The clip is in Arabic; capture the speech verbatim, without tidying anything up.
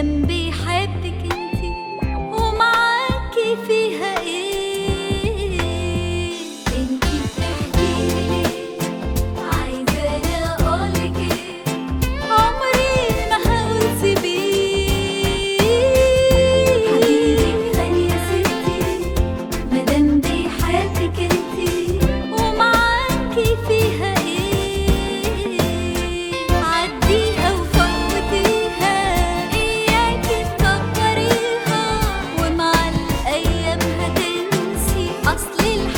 مادام بيحبك انتي ومعاكي فيها ايه؟ انتي بتحكيلي ليه؟ عايزاني اقولك ايه؟ عمري ما هقول سيبيه. حبيبك غالي يا ستي مادام بيحبك انتي ومعاكي فيها ايه؟ عديها وفوتيها اياكي تكتريها ومع الايام هتنسي اصل